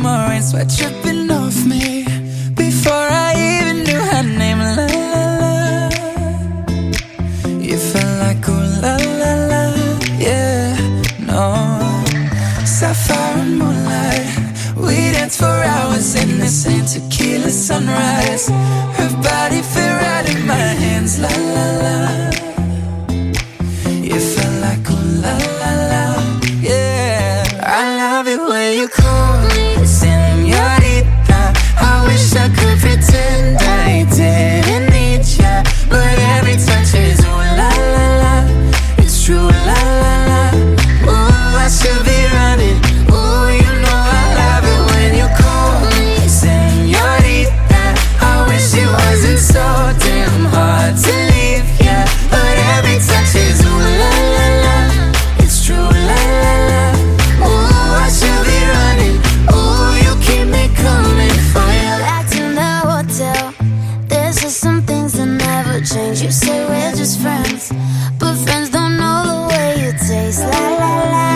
summer rain, sweat dripping off me before I even knew her name. La la la, you felt like ooh la la la, yeah, no. Sapphire and moonlight, we danced for hours in the same tequila sunrise. Her body fit right in my hands, la la la. You felt like ooh la la la, yeah. I love it when you call me señorita. I wish I could pretend I didn't need ya, but every touch is ooh la la la. It's true, la la la. Ooh, I should be running. Ooh, you know I love it when you call me señorita. I wish it wasn't so damn hard to leave ya, but every touch is ooh la la la. It's true, la la la. Ooh, I should be running. Ooh, you keep me coming for ya. Back to the hotel, there's just some things that never change. You say we're just friends, but friends don't know the way you taste. La la la.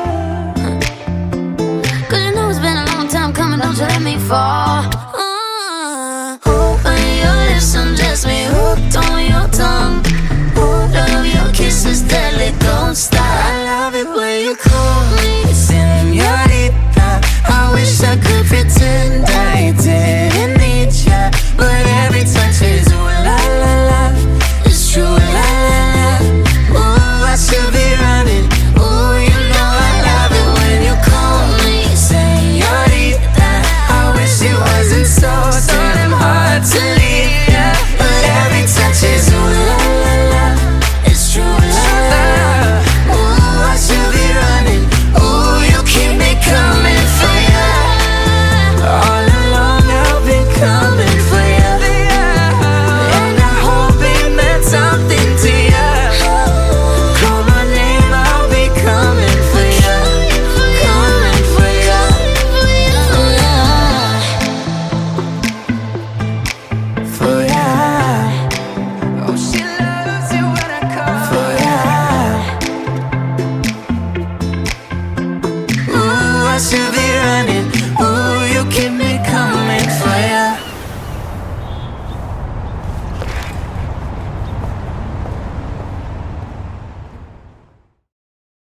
Cause you know it's been a long time coming, don't you let me fall. When your lips undress me, hooked on your tongue. Love your kisses deadly, don't stop. I love it when you call me señorita. I wish I could pretend I didn't need ya, but every touch is ooh la la la. It's true, la la la. Ooh, I should be running. Ooh, you know I love it when you call me señorita. I wish it wasn't so damn hard to leave ya, but every touch is ooh la la la. It's true, la la la. Ooh, I should be running. Ooh, you keep me coming for ya. All along I've been coming for ya, and I hope it meant something to ya. Call my name, I'll be coming for ya, coming for ya, for ya. Oh, she loves it when I call for ya. Ooh, I should be running.